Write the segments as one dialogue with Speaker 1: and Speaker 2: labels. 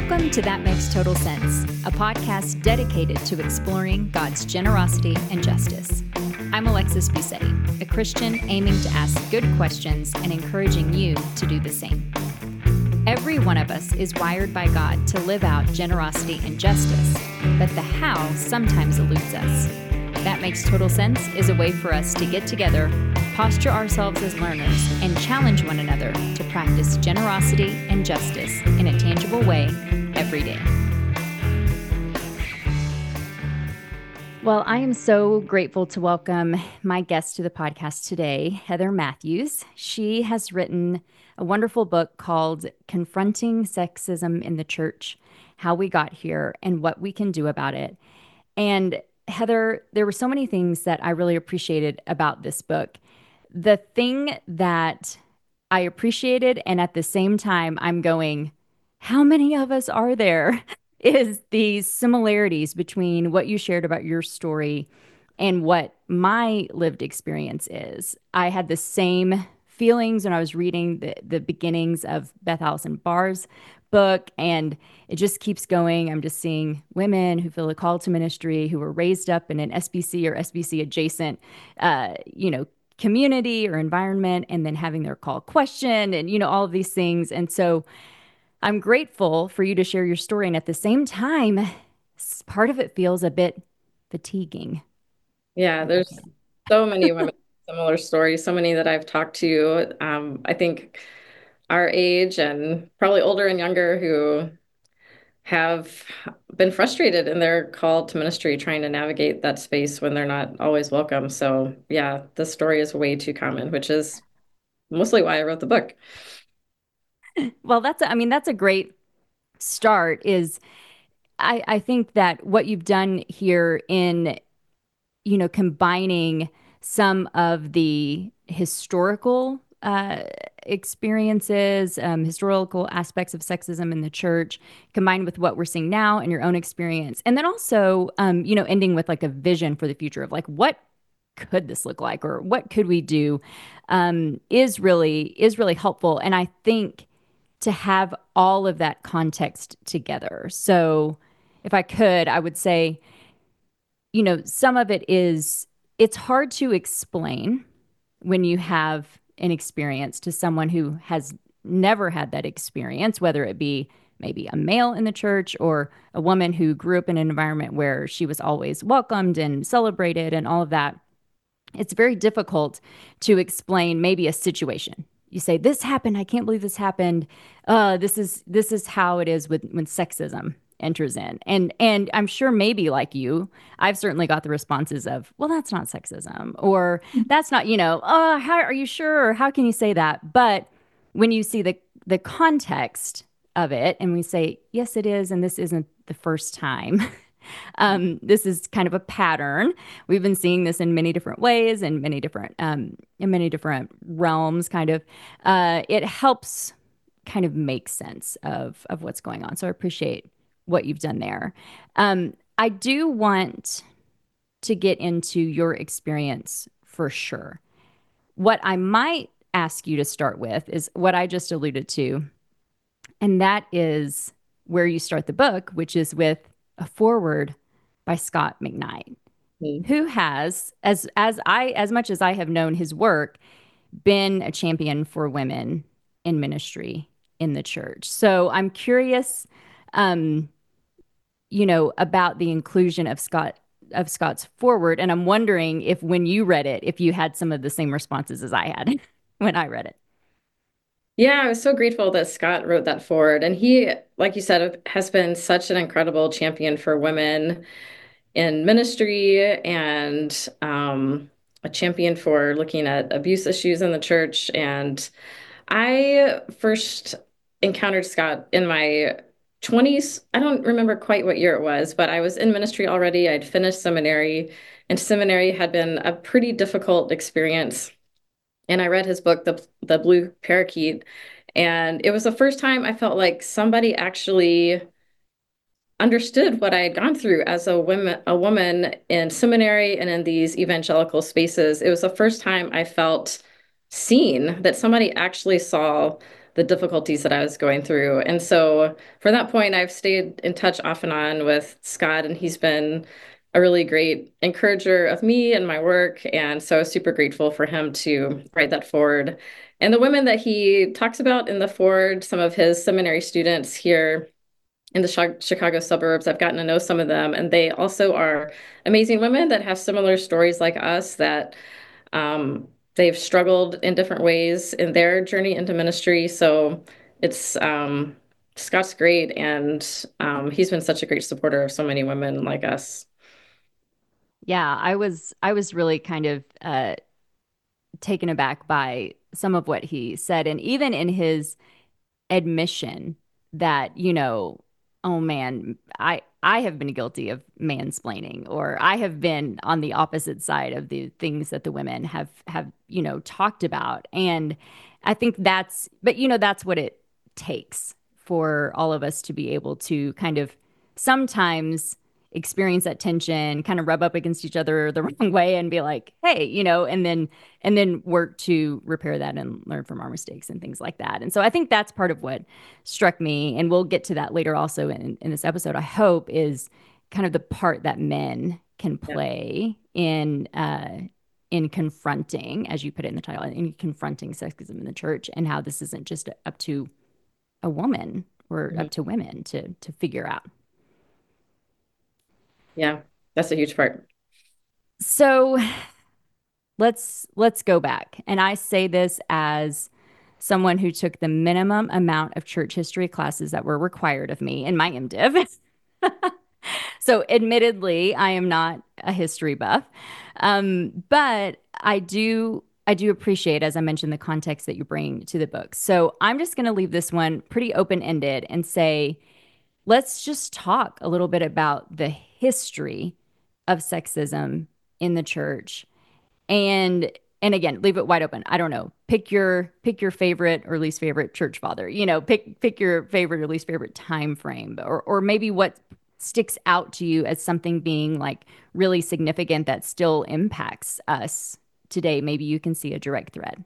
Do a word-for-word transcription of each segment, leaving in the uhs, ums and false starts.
Speaker 1: Welcome to That Makes Total Sense, a podcast dedicated to exploring God's generosity and justice. I'm Alexis Busetti, a Christian aiming to ask good questions and encouraging you to do the same. Every one of us is wired by God to live out generosity and justice, but the how sometimes eludes us. That Makes Total Sense is a way for us to get together, posture ourselves as learners, and challenge one another to practice generosity and justice in a tangible way every day. Well, I am so grateful to welcome my guest to the podcast today, Heather Matthews. She has written a wonderful book called Confronting Sexism in the Church: How We Got Here and What We Can Do About It. And Heather, there were so many things that I really appreciated about this book. The thing that I appreciated, and at the same time, I'm going, how many of us are there? Is the similarities between what you shared about your story and what my lived experience is. I had the same feelings when I was reading the, the beginnings of Beth Allison Barr's book, and it just keeps going. I'm just seeing women who feel a call to ministry, who were raised up in an S B C or S B C adjacent, uh, you know, community or environment, and then having their call questioned, and, you know, all of these things. And so I'm grateful for you to share your story. And at the same time, part of it feels a bit fatiguing.
Speaker 2: Yeah, there's so many women with similar stories, so many that I've talked to. Um, I think our age and probably older and younger who have been frustrated in their call to ministry, trying to navigate that space when they're not always welcome. So yeah, the story is way too common, which is mostly why I wrote the book.
Speaker 1: Well, that's, I mean, that's a great start. Is I, I think that what you've done here in, you know, combining some of the historical uh, experiences, um, historical aspects of sexism in the church, combined with what we're seeing now and your own experience. And then also, um, you know, ending with like a vision for the future of like, what could this look like, or what could we do, um, is really, is really helpful. And I think to have all of that context together. So if I could, I would say, you know, some of it is, it's hard to explain when you have an experience to someone who has never had that experience, whether it be maybe a male in the church or a woman who grew up in an environment where she was always welcomed and celebrated and all of that. It's very difficult to explain maybe a situation. You say, this happened. I can't believe this happened. Uh, this is this is how it is with when sexism enters in. And and I'm sure maybe like you, I've certainly got the responses of, well, that's not sexism, or that's not, you know, oh, how are you sure? Or how can you say that? But when you see the the context of it and we say, yes, it is, and this isn't the first time. Um, this is kind of a pattern. We've been seeing this in many different ways, and many different um, in many different realms. Kind of, uh, it helps kind of make sense of of what's going on. So I appreciate what you've done there. Um, I do want to get into your experience for sure. What I might ask you to start with is what I just alluded to, and that is where you start the book, which is with a foreword by Scot McKnight,
Speaker 2: Mhm.
Speaker 1: who has, as as I as much as I have known his work, been a champion for women in ministry in the church. So I'm curious, um, you know, about the inclusion of Scott of Scott's foreword, and I'm wondering if when you read it, if you had some of the same responses as I had when I read it.
Speaker 2: Yeah, I was so grateful that Scott wrote that forward. And he, like you said, has been such an incredible champion for women in ministry, and um, a champion for looking at abuse issues in the church. And I first encountered Scott in my twenties. I don't remember quite what year it was, but I was in ministry already. I'd finished seminary, and seminary had been a pretty difficult experience. And I read his book, The The Blue Parakeet, and it was the first time I felt like somebody actually understood what I had gone through as a woman, a woman in seminary and in these evangelical spaces. It was the first time I felt seen, that somebody actually saw the difficulties that I was going through. And so from that point, I've stayed in touch off and on with Scott, and he's been a really great encourager of me and my work. And so I was super grateful for him to write that forward. And the women that he talks about in the forward, some of his seminary students here in the Chicago suburbs, I've gotten to know some of them, and they also are amazing women that have similar stories like us, that um, they've struggled in different ways in their journey into ministry. So it's um, Scott's great, and um, he's been such a great supporter of so many women like us.
Speaker 1: Yeah, I was I was really kind of uh taken aback by some of what he said, and even in his admission that, you know, oh man, I I have been guilty of mansplaining, or I have been on the opposite side of the things that the women have have, you know, talked about. And I think that's, but you know, that's what it takes for all of us to be able to kind of sometimes experience that tension, kind of rub up against each other the wrong way and be like, hey, you know, and then and then work to repair that and learn from our mistakes and things like that. And so I think that's part of what struck me, and we'll get to that later also in, in this episode, I hope, is kind of the part that men can
Speaker 2: Yeah.
Speaker 1: play in uh in confronting, as you put it in the title, in confronting sexism in the church, and how this isn't just up to a woman or
Speaker 2: Mhm.
Speaker 1: up to women to to figure out.
Speaker 2: Yeah, that's a huge part.
Speaker 1: So let's let's go back. And I say this as someone who took the minimum amount of church history classes that were required of me in my MDiv. So admittedly, I am not a history buff. Um, but I do I do appreciate, as I mentioned, the context that you bring to the book. So I'm just going to leave this one pretty open-ended and say, let's just talk a little bit about the history of sexism in the church, and and again, leave it wide open. I don't know. Pick your pick your favorite or least favorite church father. You know, pick pick your favorite or least favorite time frame, or or maybe what sticks out to you as something being like really significant that still impacts us today. Maybe you can see a direct thread.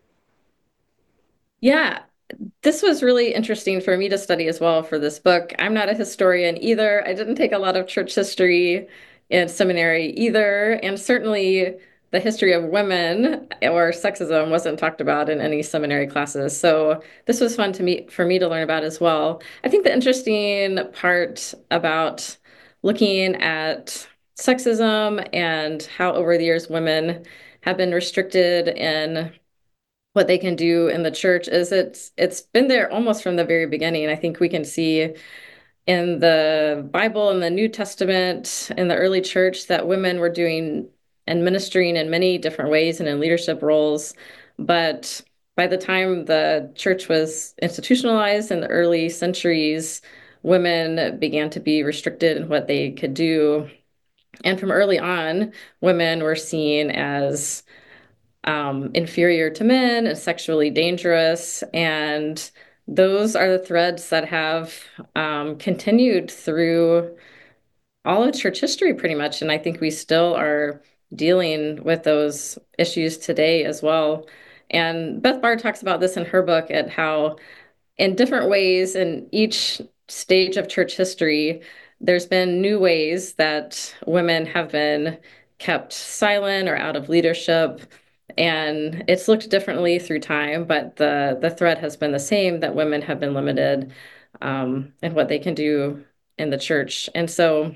Speaker 2: Yeah, this was really interesting for me to study as well for this book. I'm not a historian either. I didn't take a lot of church history in seminary either. And certainly the history of women or sexism wasn't talked about in any seminary classes. So this was fun to me for me to learn about as well. I think the interesting part about looking at sexism and how over the years women have been restricted in what they can do in the church is it's it's been there almost from the very beginning. I think we can see in the Bible, in the New Testament, in the early church, that women were doing and ministering in many different ways and in leadership roles. But by the time the church was institutionalized in the early centuries, women began to be restricted in what they could do. And from early on, women were seen as um, inferior to men and sexually dangerous. And those are the threads that have um, continued through all of church history, pretty much. And I think we still are dealing with those issues today as well. And Beth Bard talks about this in her book, at how in different ways in each stage of church history, there's been new ways that women have been kept silent or out of leadership. And it's looked differently through time, but the, the thread has been the same, that women have been limited um, in what they can do in the church. And so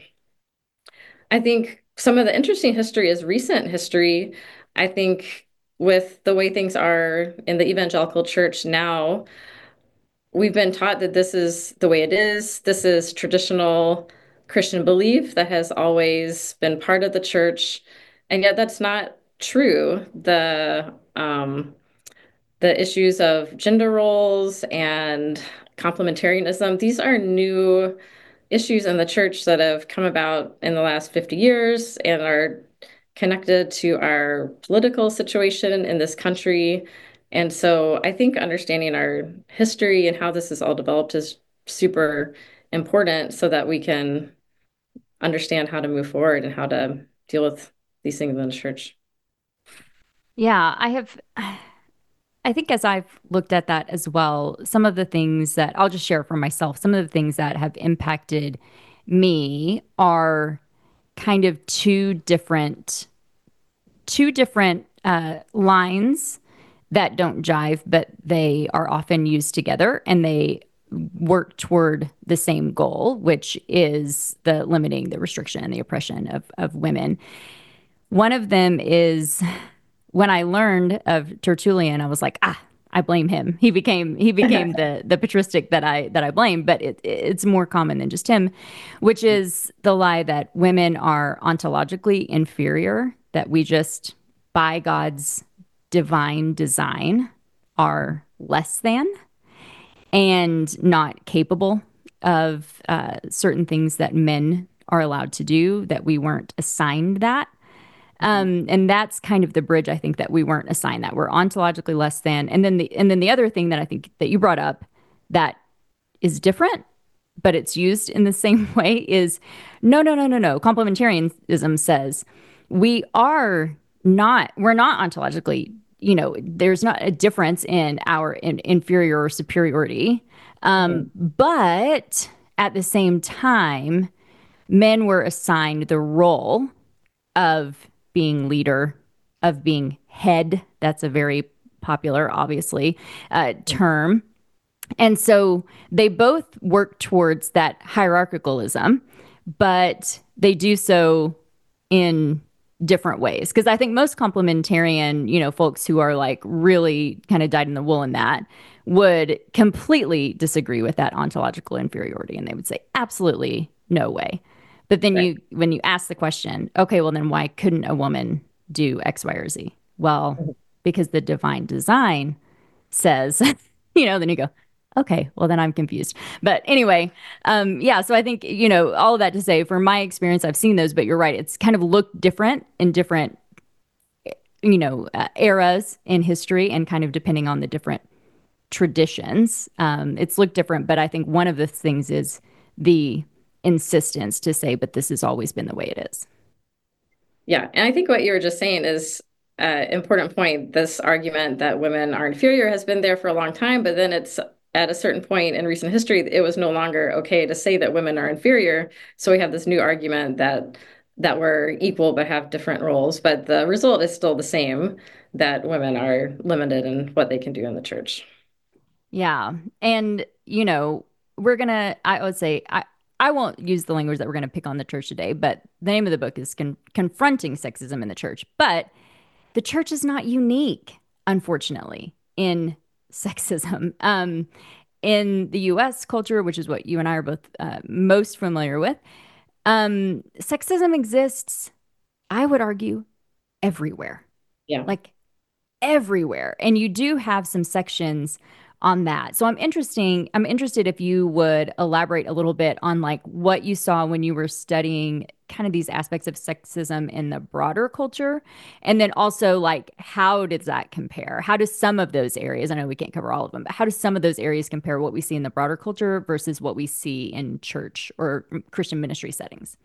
Speaker 2: I think some of the interesting history is recent history. I think with the way things are in the evangelical church now, we've been taught that this is the way it is. This is traditional Christian belief that has always been part of the church. And yet that's not true. The um, the issues of gender roles and complementarianism, these are new issues in the church that have come about in the last fifty years and are connected to our political situation in this country. And so I think understanding our history and how this is all developed is super important, so that we can understand how to move forward and how to deal with these things in the church.
Speaker 1: Yeah, I have. I think as I've looked at that as well, some of the things that I'll just share for myself, some of the things that have impacted me are kind of two different two different uh, lines that don't jive, but they are often used together and they work toward the same goal, which is the limiting the restriction and the oppression of, of women. One of them is when I learned of Tertullian, I was like, ah, I blame him. He became he became the the patristic that I that I blame, but it, it's more common than just him, which is the lie that women are ontologically inferior, that we just by God's divine design are less than and not capable of uh, certain things that men are allowed to do, that we weren't assigned that. Um, and that's kind of the bridge I think that we weren't assigned that we're ontologically less than. And then the and then the other thing that I think that you brought up that is different, but it's used in the same way is no, no, no, no, no. Complementarianism says we are not, we're not ontologically, you know, there's not a difference in our in, inferior or superiority. Um,
Speaker 2: Mhm.
Speaker 1: but at the same time, men were assigned the role of being leader, of being head. That's a very popular, obviously, uh, term. And so they both work towards that hierarchicalism, but they do so in different ways. Because I think most complementarian, you know, folks who are like really kind of dyed in the wool in that would completely disagree with that ontological inferiority. And they would say, absolutely no way. But then
Speaker 2: Right.
Speaker 1: you, when you ask the question, okay, well, then why couldn't a woman do X, Y, or Z? Well,
Speaker 2: Mhm.
Speaker 1: because the divine design says, you know, then you go, okay, well, then I'm confused. But anyway, um, yeah, so I think, you know, all of that to say, from my experience, I've seen those, but you're right. It's kind of looked different in different, you know, uh, eras in history and kind of depending on the different traditions. Um, it's looked different, but I think one of the things is the insistence to say, but this has always been the way it is.
Speaker 2: Yeah, and I think what you were just saying is an important point. This argument that women are inferior has been there for a long time, but then it's at a certain point in recent history, it was no longer okay to say that women are inferior. So we have this new argument that that we're equal but have different roles, but the result is still the same, that women are limited in what they can do in the church.
Speaker 1: Yeah. And, you know, we're going to, I would say, I, I won't use the language that we're going to pick on the church today, but the name of the book is con- Confronting Sexism in the Church. But the church is not unique, unfortunately, in sexism. Um, in the U S culture, which is what you and I are both uh, most familiar with, um, sexism exists, I would argue, everywhere.
Speaker 2: Yeah.
Speaker 1: Like everywhere. And you do have some sections on that. So I'm interesting, I'm interested if you would elaborate a little bit on like what you saw when you were studying kind of these aspects of sexism in the broader culture. And then also like how does that compare? How do some of those areas, I know we can't cover all of them, but how do some of those areas compare what we see in the broader culture versus what we see in church or Christian ministry settings?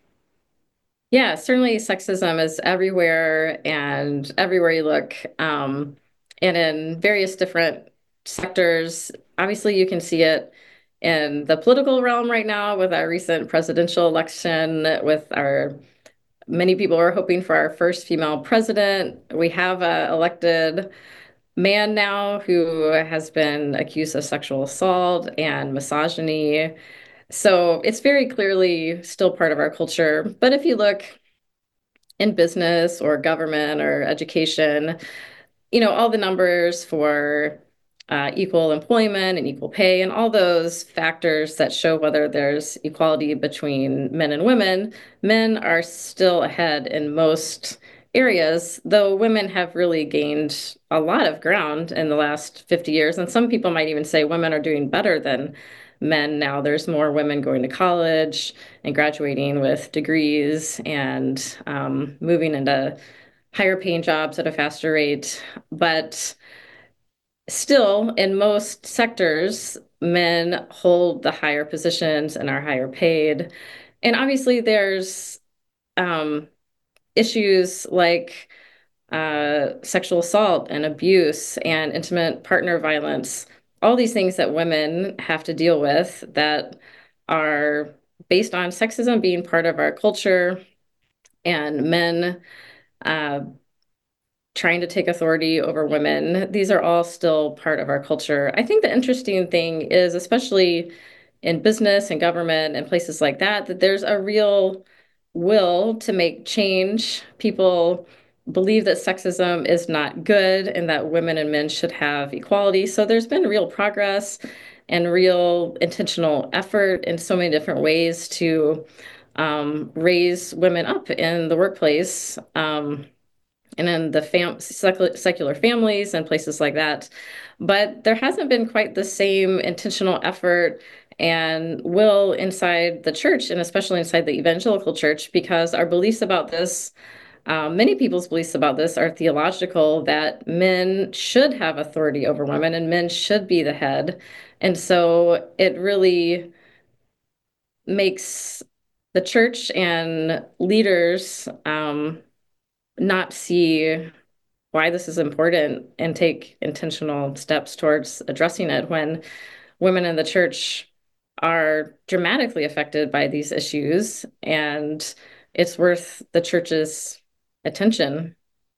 Speaker 2: Yeah, certainly sexism is everywhere and everywhere you look, um, and in various different sectors. Obviously, you can see it in the political realm right now with our recent presidential election, with our many people are hoping for our first female president. We have a elected man now who has been accused of sexual assault and misogyny. So it's very clearly still part of our culture. But if you look in business or government or education, you know, all the numbers for uh, equal employment and equal pay and all those factors that show whether there's equality between men and women, men are still ahead in most areas, though women have really gained a lot of ground in the last fifty years. And some people might even say women are doing better than men now. There's more women going to college and graduating with degrees and um, moving into higher paying jobs at a faster rate. But still, in most sectors, men hold the higher positions and are higher paid. And obviously, there's um, issues like uh, sexual assault and abuse and intimate partner violence, all these things that women have to deal with that are based on sexism being part of our culture and men uh, trying to take authority over women. These are all still part of our culture. I think the interesting thing is, especially in business and government and places like that, that there's a real will to make change. People believe that sexism is not good and that women and men should have equality. So there's been real progress and real intentional effort in so many different ways to um, raise women up in the workplace. Um, and in the fam secular, secular families and places like that. But there hasn't been quite the same intentional effort and will inside the church, and especially inside the evangelical church, because our beliefs about this, um, many people's beliefs about this are theological, that men should have authority over women and men should be the head. And so it really makes the church and leaders um, not see why this is important and take intentional steps towards addressing it when women in the church are dramatically affected by these issues, and it's worth the church's attention.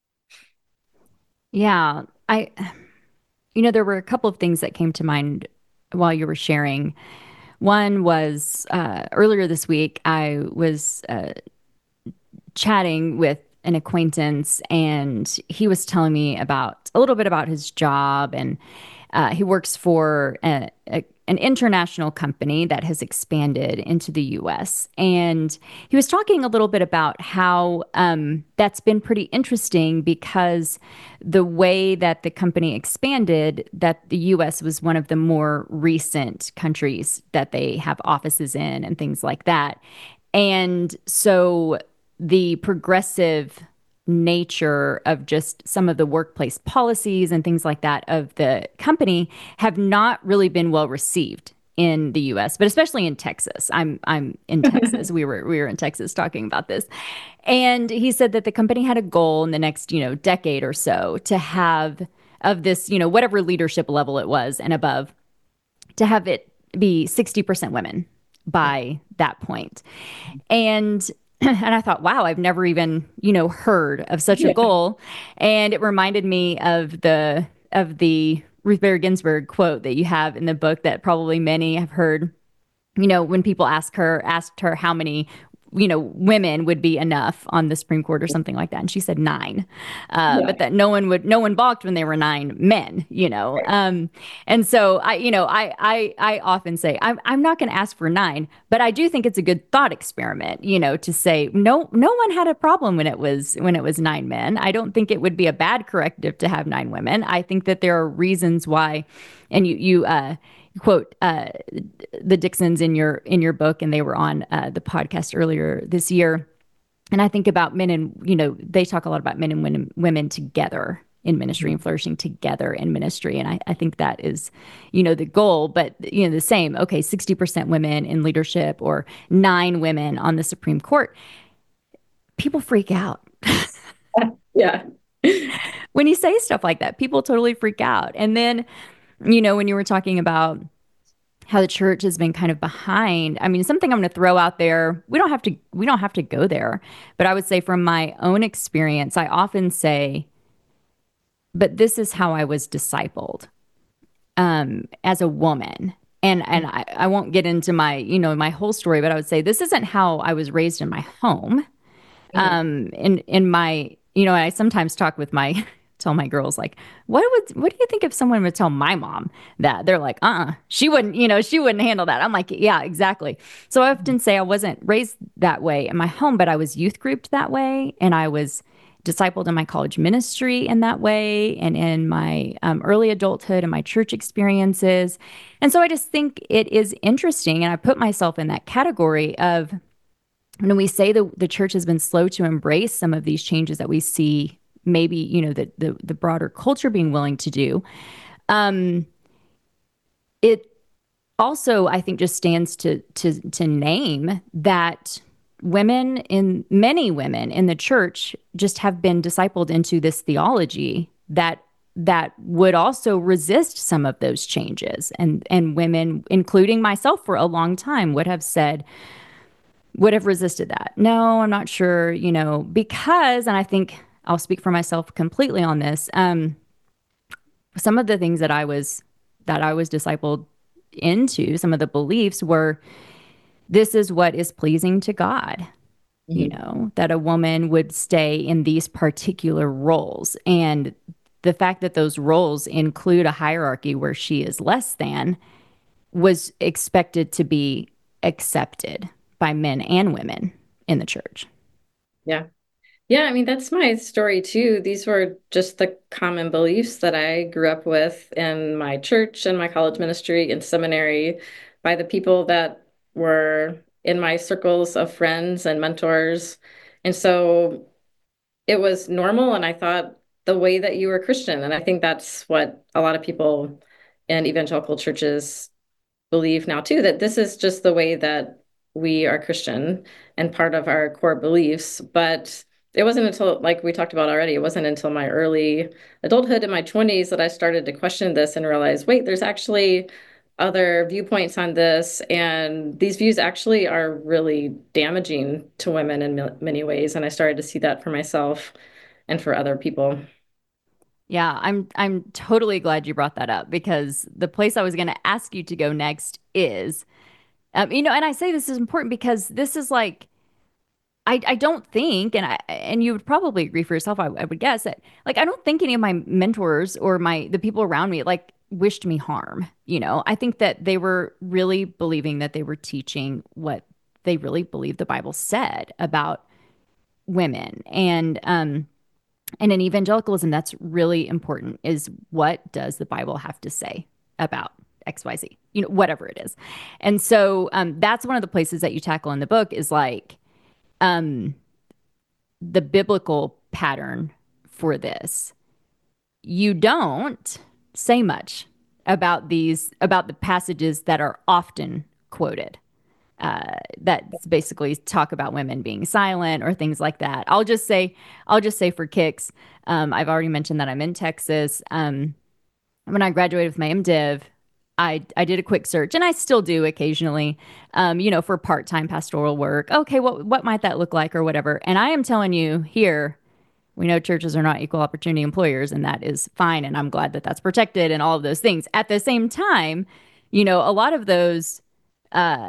Speaker 1: Yeah, I, you know, there were a couple of things that came to mind while you were sharing. One was uh, earlier this week, I was uh, chatting with an acquaintance, and he was telling me about a little bit about his job, and uh, he works for a, a, an international company that has expanded into the U S. And he was talking a little bit about how um, that's been pretty interesting because the way that the company expanded, that the U S was one of the more recent countries that they have offices in and things like that. And so the progressive nature of just some of the workplace policies and things like that of the company have not really been well received in the U S, but especially in Texas. I'm I'm in Texas. We were we were in Texas talking about this. And he said that the company had a goal in the next, you know, decade or so to have of this, you know, whatever leadership level it was and above, to have it be sixty percent women by that point. And and I thought, wow, I've never even, you know, heard of such a
Speaker 2: Yeah.
Speaker 1: goal. And it reminded me of the of the Ruth Bader Ginsburg quote that you have in the book that probably many have heard. You know, when people ask her asked her how many, you know, women would be enough on the Supreme Court or something like that, and she said nine, uh,
Speaker 2: Yeah.
Speaker 1: but that no one would no one balked when they were nine men, you know. Um, and so I, you know, I I I often say I'm I'm not going to ask for nine, but I do think it's a good thought experiment, you know, to say no no one had a problem when it was when it was nine men. I don't think it would be a bad corrective to have nine women. I think that there are reasons why, and you you uh quote uh, the Dixons in your in your book, and they were on uh, the podcast earlier this year. And I think about men and, you know, they talk a lot about men and women, women together in ministry and flourishing together in ministry. And I, I think that is, you know, the goal, but, you know, the same, okay, sixty percent women in leadership or nine women on the Supreme Court. People freak out.
Speaker 2: Yeah.
Speaker 1: When you say stuff like that, people totally freak out. And then, you know, when you were talking about how the church has been kind of behind. I mean, something I'm going to throw out there. We don't have to we don't have to go there, but I would say from my own experience, I often say, but this is how I was discipled um, as a woman. And and I, I won't get into my, you know, my whole story, but I would say this isn't how I was raised in my home.
Speaker 2: Mhm.
Speaker 1: Um, in in my, you know, I sometimes talk with my tell my girls like, what would what do you think if someone would tell my mom that? They're like, uh-uh, she wouldn't, you know, she wouldn't handle that. I'm like, yeah, exactly. So I often say I wasn't raised that way in my home, but I was youth grouped that way, and I was discipled in my college ministry in that way, and in my um, early adulthood and my church experiences. And so I just think it is interesting, and I put myself in that category of when we say the the church has been slow to embrace some of these changes that we see, maybe, you know, the the, the broader culture being willing to do. Um, it also, I think, just stands to to to name that women in many women in the church just have been discipled into this theology that that would also resist some of those changes. And and women, including myself for a long time, would have said, would have resisted that. No, I'm not sure, you know, because, and I think I'll speak for myself completely on this. Um, some of the things that I was that I was discipled into, some of the beliefs were this is what is pleasing to God, you
Speaker 2: Mhm.
Speaker 1: know, that a woman would stay in these particular roles. And the fact that those roles include a hierarchy where she is less than was expected to be accepted by men and women in the church.
Speaker 2: Yeah. Yeah, I mean, that's my story too. These were just the common beliefs that I grew up with in my church and my college ministry and seminary by the people that were in my circles of friends and mentors. And so it was normal. And I thought the way that you were Christian. And I think that's what a lot of people in evangelical churches believe now too, that this is just the way that we are Christian and part of our core beliefs. But it wasn't until, like we talked about already, it wasn't until my early adulthood in my twenties that I started to question this and realize, wait, there's actually other viewpoints on this. And these views actually are really damaging to women in many ways. And I started to see that for myself and for other people.
Speaker 1: Yeah, I'm I'm totally glad you brought that up because the place I was going to ask you to go next is um, you know, and I say this is important because this is like I, I don't think, and I and you would probably agree for yourself, I, I would guess that like I don't think any of my mentors or my the people around me like wished me harm. You know, I think that they were really believing that they were teaching what they really believed the Bible said about women. And um and in evangelicalism, that's really important is what does the Bible have to say about X Y Z, you know, whatever it is. And so um, that's one of the places that you tackle in the book is like um, the biblical pattern for this. You don't say much about these, about the passages that are often quoted. Uh, that basically talk about women being silent or things like that. I'll just say, I'll just say for kicks, um, I've already mentioned that I'm in Texas. Um, when I graduated with my MDiv, I I did a quick search, and I still do occasionally, um, you know, for part time pastoral work. Okay, what what might that look like or whatever? And I am telling you here, we know churches are not equal opportunity employers, and that is fine. And I'm glad that that's protected and all of those things. At the same time, you know, a lot of those uh,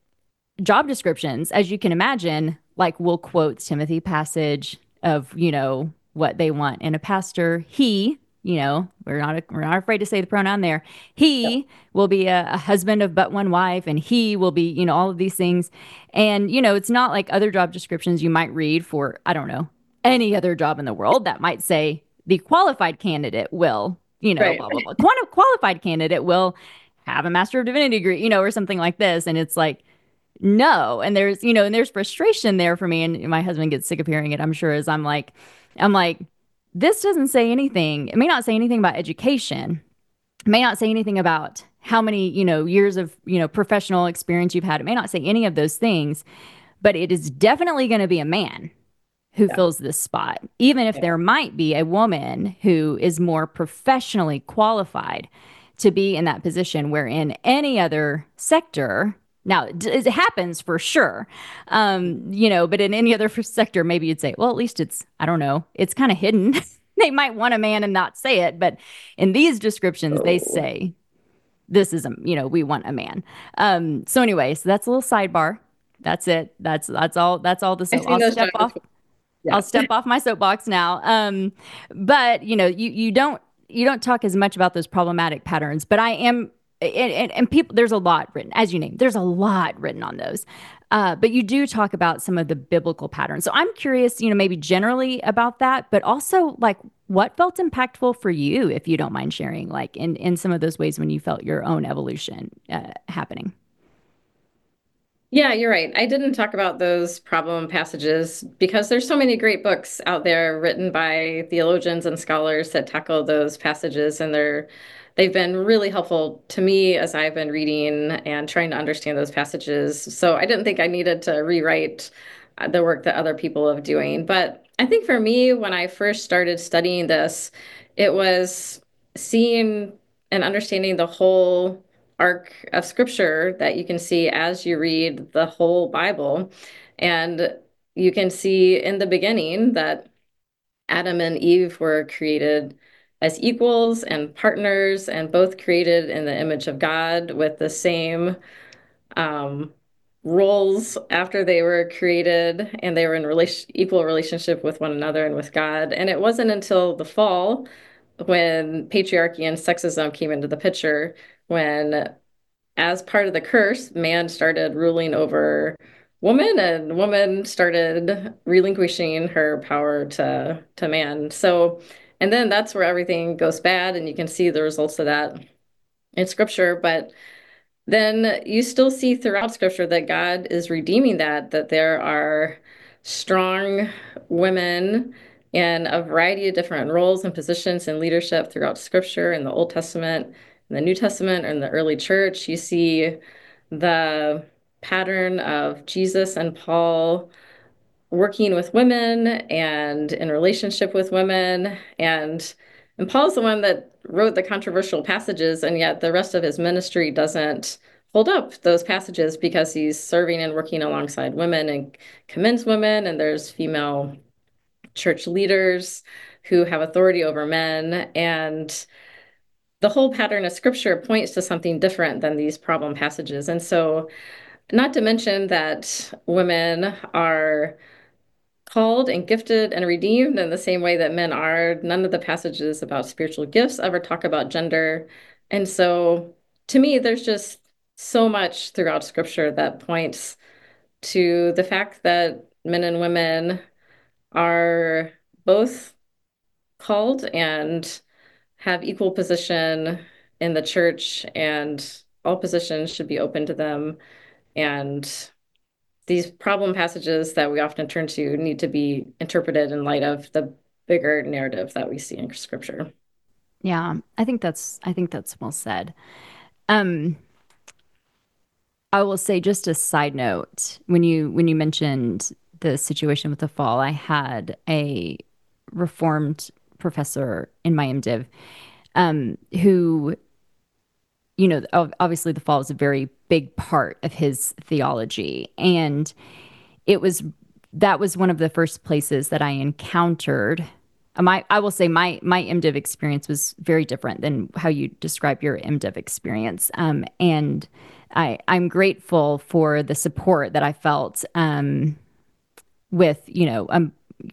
Speaker 1: job descriptions, as you can imagine, like we'll quote Timothy passage of, you know, what they want in a pastor. He, you know, we're not we're not afraid to say the pronoun there. He will be a, a husband of but one wife, and he will be, you know, all of these things. And, you know, it's not like other job descriptions you might read for, I don't know, any other job in the world that might say the qualified candidate will, you know,
Speaker 2: Right.
Speaker 1: blah, blah, blah. Quantum qualified candidate will have a master of divinity degree, you know, or something like this. And it's like, no. And there's, you know, and there's frustration there for me. And my husband gets sick of hearing it, I'm sure, as I'm like, I'm like, this doesn't say anything. It may not say anything about education. It may not say anything about how many, you know, years of, you know, professional experience you've had. It may not say any of those things, but it is definitely going to be a man who
Speaker 2: Yeah.
Speaker 1: fills this spot, even if
Speaker 2: Yeah.
Speaker 1: there might be a woman who is more professionally qualified to be in that position, where in any other sector, now it happens for sure, um, you know, but in any other sector, maybe you'd say, well, at least it's, I don't know, it's kind of hidden. They might want a man and not say it, but in these descriptions, they
Speaker 2: Oh,
Speaker 1: say, this is a, you know, we want a man. Um, so anyway, so that's a little sidebar. That's it. That's that's all. That's all the
Speaker 2: I've
Speaker 1: so
Speaker 2: seen
Speaker 1: I'll
Speaker 2: those
Speaker 1: step
Speaker 2: job
Speaker 1: off
Speaker 2: descriptions.
Speaker 1: I'll
Speaker 2: Yeah.
Speaker 1: step off my soapbox now. Um, but you know, you you don't you don't talk as much about those problematic patterns. But I am, and, and, and people, there's a lot written, as you named. There's a lot written on those. Uh, but you do talk about some of the biblical patterns. So I'm curious, you know, maybe generally about that, but also like what felt impactful for you, if you don't mind sharing, like in in some of those ways when you felt your own evolution uh, happening.
Speaker 2: Yeah, you're right. I didn't talk about those problem passages because there's so many great books out there written by theologians and scholars that tackle those passages, and they're they've been really helpful to me as I've been reading and trying to understand those passages. So I didn't think I needed to rewrite the work that other people are doing. But I think for me, when I first started studying this, it was seeing and understanding the whole arc of scripture that you can see as you read the whole Bible. And you can see in the beginning that Adam and Eve were created as equals and partners, and both created in the image of God with the same um, roles after they were created, and they were in relation, equal relationship with one another and with God. And it wasn't until the fall, when patriarchy and sexism came into the picture, when, as part of the curse, man started ruling over woman, and woman started relinquishing her power to to man. So, and then that's where everything goes bad, and you can see the results of that in scripture. But then you still see throughout scripture that God is redeeming that, that there are strong women in a variety of different roles and positions in leadership throughout scripture in the Old Testament, in the New Testament, or in the early church. You see the pattern of Jesus and Paul working with women and in relationship with women. And and Paul's the one that wrote the controversial passages, and yet the rest of his ministry doesn't hold up those passages because he's serving and working alongside women and commends women, and there's female church leaders who have authority over men. And the whole pattern of scripture points to something different than these problem passages. And so, not to mention that women are called and gifted and redeemed in the same way that men are. None of the passages about spiritual gifts ever talk about gender. And so, to me, there's just so much throughout scripture that points to the fact that men and women are both called and have equal position in the church, and all positions should be open to them. And these problem passages that we often turn to need to be interpreted in light of the bigger narrative that we see in scripture.
Speaker 1: Yeah, I think that's I think that's well said. Um, I will say just a side note, when you when you mentioned the situation with the fall, I had a reformed professor in my MDiv um, who, you know, obviously the fall is a very big part of his theology. And it was that was one of the first places that I encountered. uh, My, I will say my my MDiv experience was very different than how you describe your MDiv experience. Um, and I I'm grateful for the support that I felt um, with, you know, um,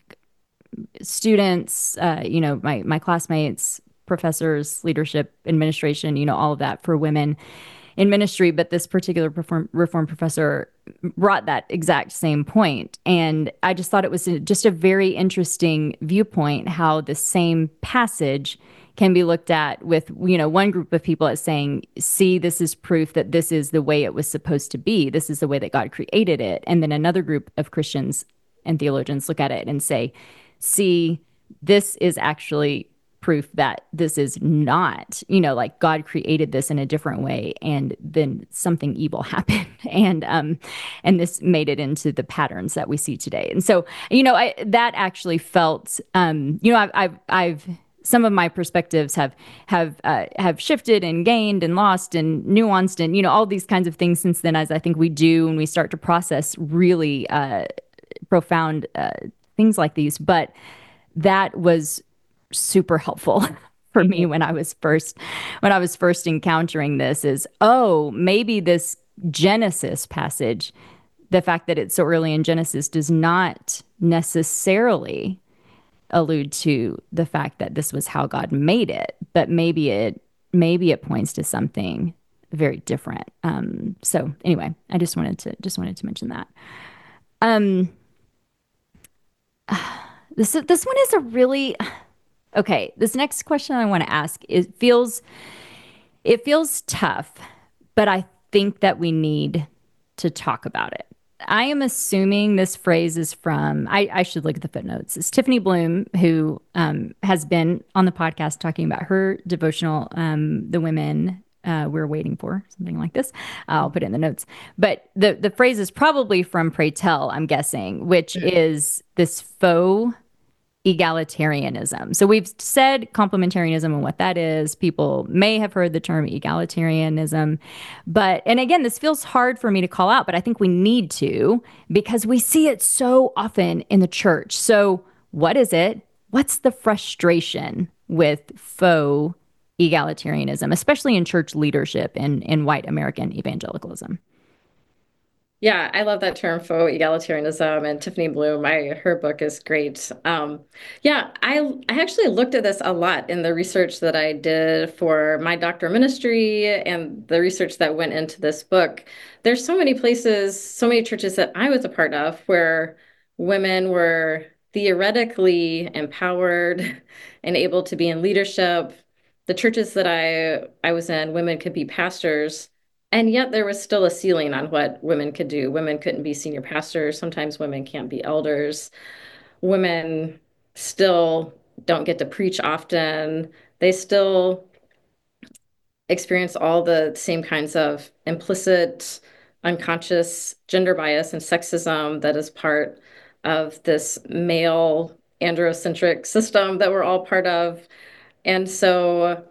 Speaker 1: students, uh, you know, my my classmates, professors, leadership, administration, you know, all of that for women in ministry. But this particular reform, reform professor brought that exact same point. And I just thought it was a, just a very interesting viewpoint how the same passage can be looked at with, you know, one group of people as saying, see, this is proof that this is the way it was supposed to be. This is the way that God created it. And then another group of Christians and theologians look at it and say, see, this is actually proof that this is not, you know, like God created this in a different way, and then something evil happened, and um, and this made it into the patterns that we see today. And so, you know, I, that actually felt, um, you know, I've, I've, I've some of my perspectives have have uh, have shifted and gained and lost and nuanced and, you know, all these kinds of things since then, as I think we do when we start to process really uh, profound uh, things like these. But that was super helpful for me when I was first when I was first encountering this. Is, oh, maybe this Genesis passage, the fact that it's so early in Genesis, does not necessarily allude to the fact that this was how God made it, but maybe it maybe it points to something very different. Um, so anyway, I just wanted to just wanted to mention that. Um, this this one is a really okay. This next question I want to ask, it feels it feels tough, but I think that we need to talk about it. I am assuming this phrase is from, I, I should look at the footnotes. It's Tiffany Bloom, who um, has been on the podcast talking about her devotional, um, The Women uh, we're waiting for, something like this. I'll put it in the notes. But the, the phrase is probably from Pray Tell, I'm guessing, which is this faux egalitarianism. So we've said complementarianism and what that is. People may have heard the term egalitarianism. But, and again, this feels hard for me to call out, but I think we need to because we see it so often in the church. So, what is it? What's the frustration with faux egalitarianism, especially in church leadership and in white American evangelicalism?
Speaker 2: Yeah, I love that term, faux egalitarianism, and Tiffany Bloom, I her book is great. Um, yeah, I I actually looked at this a lot in the research that I did for my doctoral ministry and the research that went into this book. There's so many places, so many churches that I was a part of where women were theoretically empowered and able to be in leadership. The churches that I I was in, women could be pastors. And yet there was still a ceiling on what women could do. Women couldn't be senior pastors. Sometimes women can't be elders. Women still don't get to preach often. They still experience all the same kinds of implicit, unconscious gender bias and sexism that is part of this male androcentric system that we're all part of. And so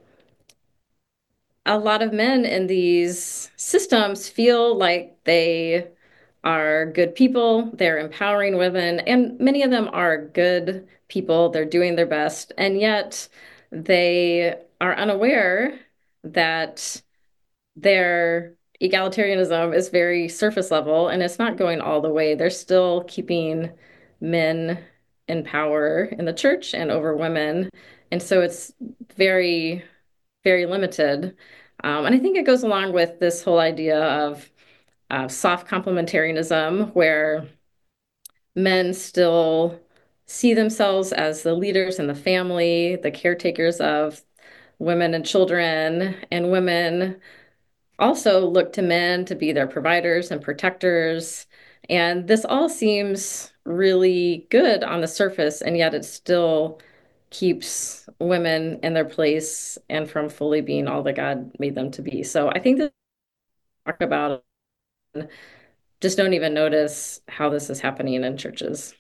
Speaker 2: a lot of men in these systems feel like they are good people, they're empowering women, and many of them are good people, they're doing their best, and yet they are unaware that their egalitarianism is very surface level and it's not going all the way. They're still keeping men in power in the church and over women. And so it's very very limited. Um, and I think it goes along with this whole idea of uh, soft complementarianism, where men still see themselves as the leaders in the family, the caretakers of women and children, and women also look to men to be their providers and protectors. And this all seems really good on the surface, and yet it still keeps women in their place and from fully being all that God made them to be. So I think that talk about it, just don't even notice how this is happening in churches.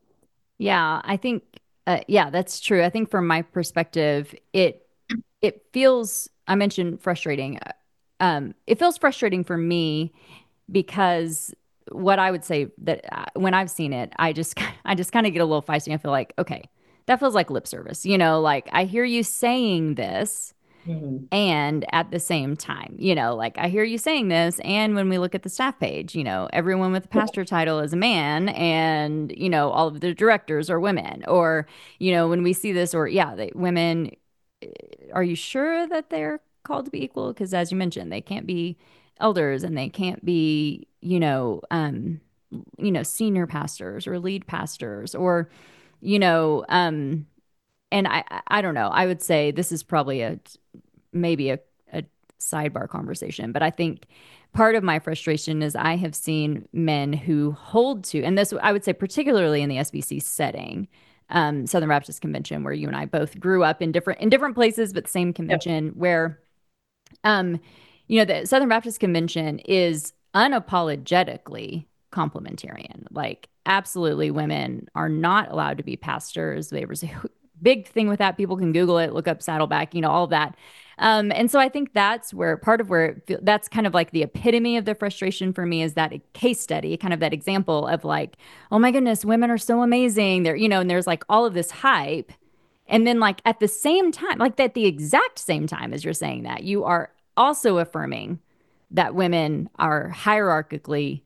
Speaker 1: Yeah, I think uh, yeah, that's true. I think from my perspective, it it feels I mentioned frustrating. uh, Um, it feels frustrating for me because what I would say that uh, when I've seen it, I just I just kind of get a little feisty. I feel like, okay, that feels like lip service. You know, like I hear you saying this,
Speaker 2: Mhm.
Speaker 1: and at the same time, you know, like I hear you saying this, and when we look at the staff page, you know, everyone with the pastor title is a man, and you know, all of the directors are women, or you know, when we see this, or yeah, they, women, eh, are you sure that they're called to be equal? Because as you mentioned, they can't be elders, and they can't be, you know, um, you know, senior pastors or lead pastors, or you know, um, and I, I I don't know. I would say this is probably a maybe a, a sidebar conversation, but I think part of my frustration is I have seen men who hold to, and this I would say particularly in the S B C setting, um, Southern Baptist Convention, where you and I both grew up in different in different places, but the same
Speaker 2: Yep.
Speaker 1: convention, where um, you know, the Southern Baptist Convention is unapologetically complementarian. Like, absolutely, women are not allowed to be pastors. There was a big thing with that. People can Google it, look up Saddleback, you know, all of that. Um, and so I think that's where part of where that's kind of like the epitome of the frustration for me is that case study, kind of that example of like, oh my goodness, women are so amazing. They're, you know, and there's like all of this hype. And then, like, at the same time, like at the exact same time as you're saying that, you are also affirming that women are hierarchically,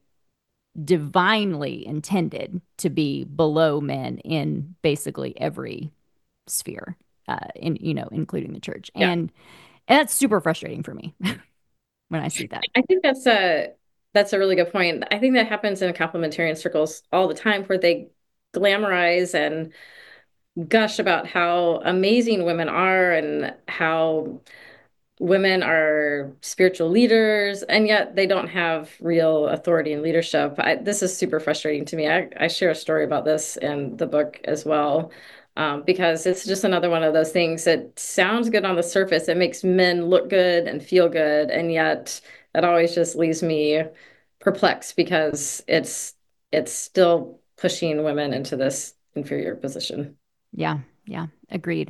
Speaker 1: divinely intended to be below men in basically every sphere, uh, in, you know, including the church.
Speaker 2: Yeah.
Speaker 1: And, and that's super frustrating for me when I see that.
Speaker 2: I think that's a that's a really good point. I think that happens in complementarian circles all the time where they glamorize and gush about how amazing women are and how women are spiritual leaders, and yet they don't have real authority and leadership. I, this is super frustrating to me. I, I share a story about this in the book as well. um, because it's just another one of those things that sounds good on the surface. It makes men look good and feel good, and yet that always just leaves me perplexed because it's it's still pushing women into this inferior position.
Speaker 1: Yeah, yeah, agreed.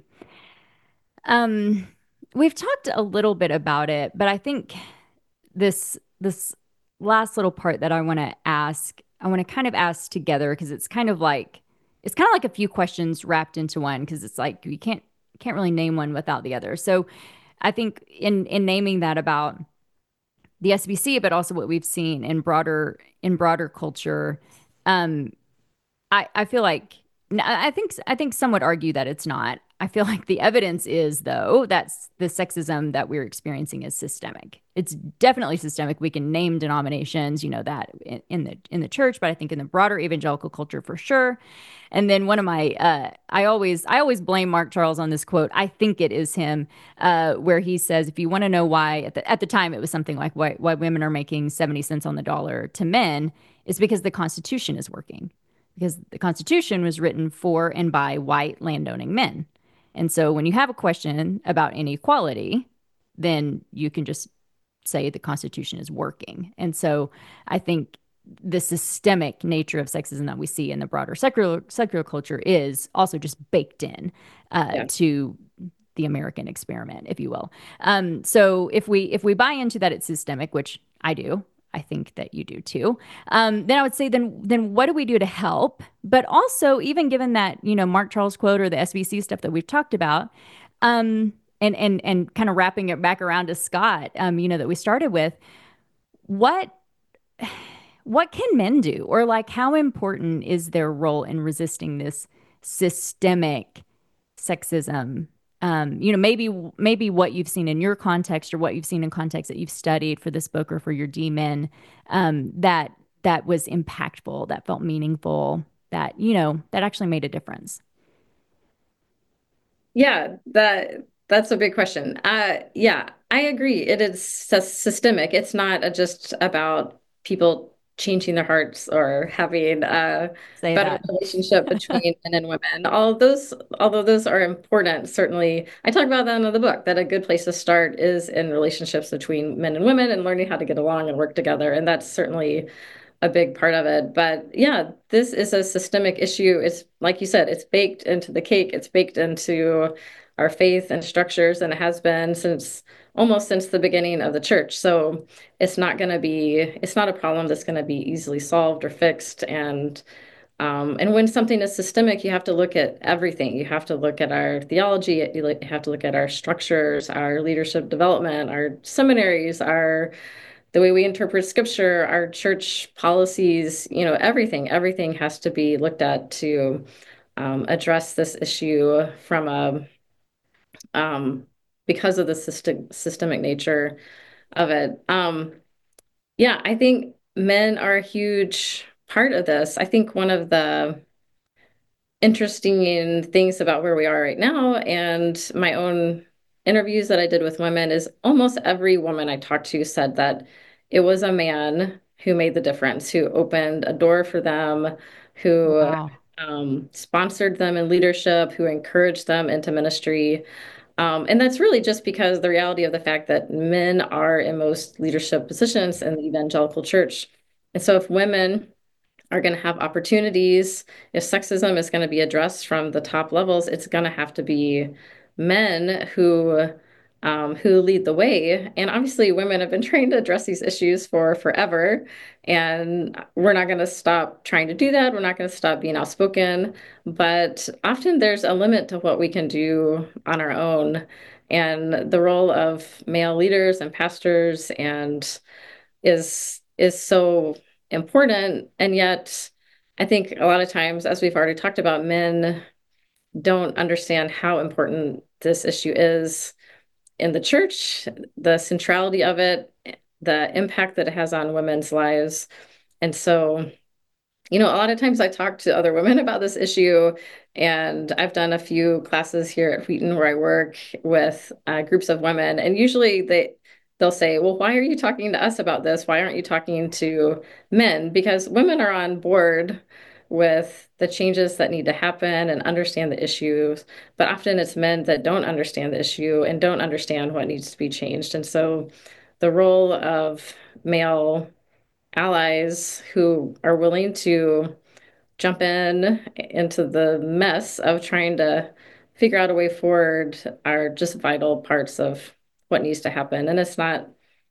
Speaker 1: Um, we've talked a little bit about it, but I think this this last little part that I want to ask, I want to kind of ask together because it's kind of like it's kind of like a few questions wrapped into one because it's like you can't can't really name one without the other. So I think in in naming that about the S B C, but also what we've seen in broader in broader culture, um, I, I feel like I think I think some would argue that it's not. I feel like the evidence is though that the sexism that we're experiencing is systemic. It's definitely systemic. We can name denominations, you know, that in, in the in the church, but I think in the broader evangelical culture for sure. And then one of my uh, I always I always blame Mark Charles on this quote. I think it is him, uh, where he says, if you want to know why at the, at the time it was something like why why women are making seventy cents on the dollar to men, is because the Constitution is working because the Constitution was written for and by white landowning men. And so when you have a question about inequality, then you can just say the Constitution is working. And so I think the systemic nature of sexism that we see in the broader secular secular culture is also just baked in uh,
Speaker 2: Yeah.
Speaker 1: to the American experiment, if you will. Um, so if we if we buy into that it's systemic, which I do, I think that you do too. Um, then I would say, then then what do we do to help? But also, even given that you know Mark Charles quote or the S B C stuff that we've talked about, um, and and and kind of wrapping it back around to Scott, um, you know that we started with, what what can men do, or like how important is their role in resisting this systemic sexism? Um, you know, maybe maybe what you've seen in your context or what you've seen in context that you've studied for this book or for your D Min, um, that that was impactful, that felt meaningful, that you know that actually made a difference.
Speaker 2: Yeah, that that's a big question. Uh, yeah, I agree. It is sys- systemic. It's not uh, just about people changing their hearts or having a
Speaker 1: Say
Speaker 2: better
Speaker 1: that.
Speaker 2: relationship between men and women. All of those, although those are important, certainly, I talk about that in the book, that a good place to start is in relationships between men and women and learning how to get along and work together. And that's certainly a big part of it. But yeah, this is a systemic issue. It's like you said, it's baked into the cake, it's baked into our faith and structures, and it has been since almost since the beginning of the church. So it's not going to be, it's not a problem that's going to be easily solved or fixed. And um, and when something is systemic, you have to look at everything. You have to look at our theology, you have to look at our structures, our leadership development, our seminaries, our the way we interpret scripture, our church policies, you know, everything, everything has to be looked at to um, address this issue from a um, because of the system, systemic nature of it. Um, yeah, I think men are a huge part of this. I think one of the interesting things about where we are right now and my own interviews that I did with women is almost every woman I talked to said that it was a man who made the difference, who opened a door for them, who
Speaker 1: Wow.
Speaker 2: um, sponsored them in leadership, who encouraged them into ministry. Um, and that's really just because the reality of the fact that men are in most leadership positions in the evangelical church. And so if women are going to have opportunities. If sexism is going to be addressed from the top levels, it's going to have to be men who um, who lead the way. And obviously, women have been trained to address these issues for forever, and we're not going to stop trying to do that. We're not going to stop being outspoken, but often there's a limit to what we can do on our own. And the role of male leaders and pastors and is is so important. And yet, I think a lot of times, as we've already talked about, men don't understand how important this issue is in the church, the centrality of it, the impact that it has on women's lives. And so, you know, a lot of times I talk to other women about this issue, and I've done a few classes here at Wheaton where I work with uh, groups of women, and usually they they'll say, "Well, why are you talking to us about this? Why aren't you talking to men?" Because women are on board with the changes that need to happen and understand the issues. But often it's men that don't understand the issue and don't understand what needs to be changed. And so the role of male allies who are willing to jump in into the mess of trying to figure out a way forward are just vital parts of what needs to happen. And it's not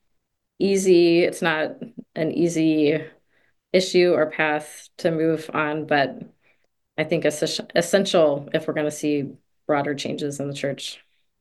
Speaker 2: easy. It's not an easy issue or path to move on, but I think it's essential if we're going to see broader changes in the church.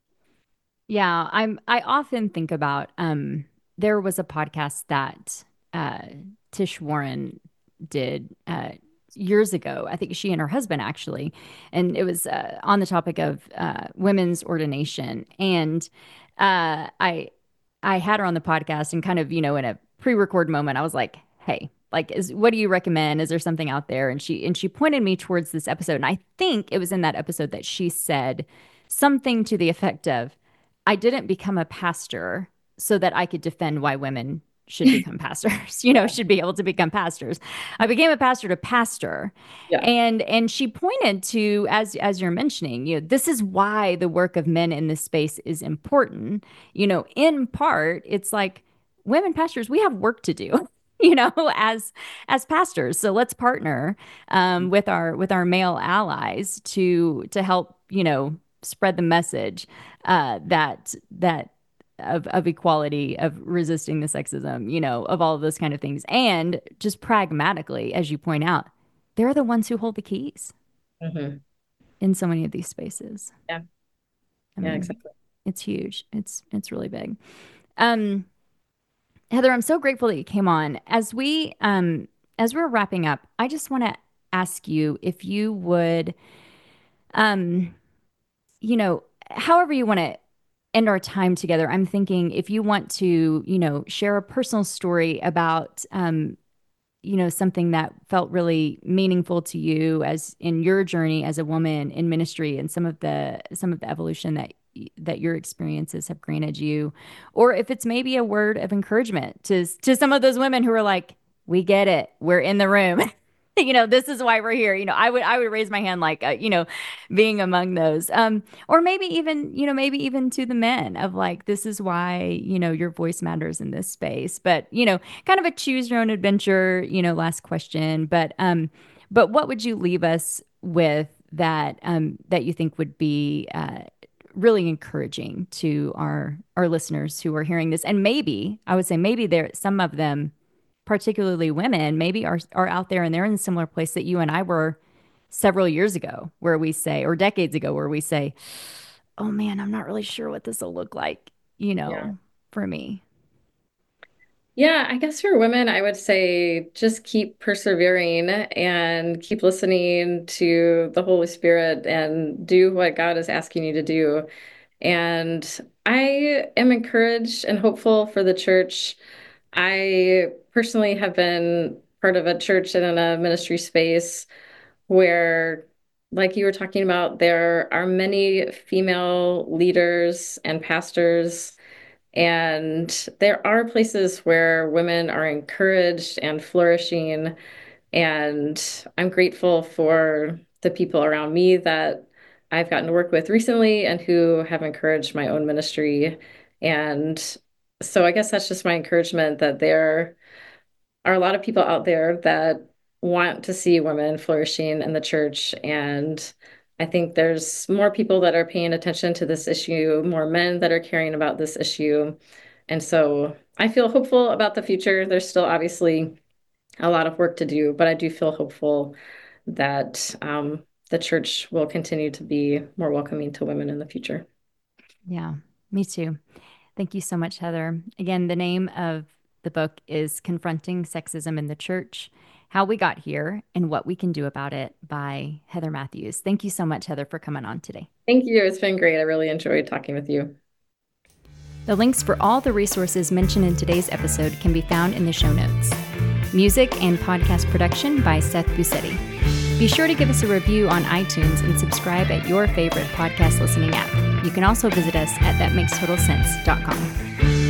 Speaker 1: Yeah, I'm I often think about um there was a podcast that uh Tish Warren did uh years ago. I think she and her husband actually, and it was uh, on the topic of uh women's ordination. And uh I I had her on the podcast and kind of, you know, in a pre-record moment, I was like, "Hey, like is what do you recommend? Is there something out there?" And she and she pointed me towards this episode. And I think it was in that episode that she said something to the effect of, I didn't become a pastor so that I could defend why women should become pastors, you know, should be able to become pastors. I became a pastor to pastor.
Speaker 2: Yeah.
Speaker 1: And and she pointed to, as as you're mentioning, you know, this is why the work of men in this space is important. You know, in part, it's like women pastors, we have work to do. You know, as as pastors, so let's partner um, with our with our male allies to to help, you know, spread the message uh, that that of of equality, of resisting the sexism, you know, of all of those kind of things. And just pragmatically, as you point out, they're the ones who hold the keys
Speaker 2: Mm-hmm.
Speaker 1: in so many of these spaces.
Speaker 2: Yeah.
Speaker 1: I
Speaker 2: Yeah,
Speaker 1: mean,
Speaker 2: exactly.
Speaker 1: it's huge. It's it's really big. Um, Heather, I'm so grateful that you came on. As we um as we're wrapping up, I just want to ask you if you would um you know, however you want to end our time together. I'm thinking if you want to, you know, share a personal story about, um, you know, something that felt really meaningful to you as in your journey as a woman in ministry and some of the some of the evolution that that your experiences have granted you, or if it's maybe a word of encouragement to to some of those women who are like, we get it, we're in the room. You know, this is why we're here. You know, I would I would raise my hand like, uh, you know, being among those. Um, or maybe even, you know, maybe even to the men of like, this is why, you know, your voice matters in this space. But, you know, kind of a choose your own adventure, you know, last question. But um, but what would you leave us with that um that you think would be uh really encouraging to our our listeners who are hearing this? And maybe I would say maybe there some of them, particularly women, maybe are are out there and they're in a similar place that you and I were several years ago, where we say, or decades ago, where we say, "Oh man, I'm not really sure what this will look like," you
Speaker 2: Yeah.
Speaker 1: know, for me.
Speaker 2: Yeah, I guess for women, I would say just keep persevering and keep listening to the Holy Spirit and do what God is asking you to do. And I am encouraged and hopeful for the church. I personally have been part of a church and in a ministry space where, like you were talking about, there are many female leaders and pastors, and there are places where women are encouraged and flourishing. And I'm grateful for the people around me that I've gotten to work with recently and who have encouraged my own ministry. And so I guess that's just my encouragement that there are a lot of people out there that want to see women flourishing in the church. And I think there's more people that are paying attention to this issue, more men that are caring about this issue. And so I feel hopeful about the future. There's still obviously a lot of work to do, but I do feel hopeful that um, the church will continue to be more welcoming to women in the future.
Speaker 1: Yeah, me too. Thank you so much, Heather. Again, the name of the book is Confronting Sexism in the Church: How We Got Here and What We Can Do About It by Heather Matthews. Thank you so much, Heather, for coming on today.
Speaker 2: Thank you. It's been great. I really enjoyed talking with you.
Speaker 1: The links for all the resources mentioned in today's episode can be found in the show notes. Music and podcast production by Seth Busetti. Be sure to give us a review on iTunes and subscribe at your favorite podcast listening app. You can also visit us at that makes total sense dot com.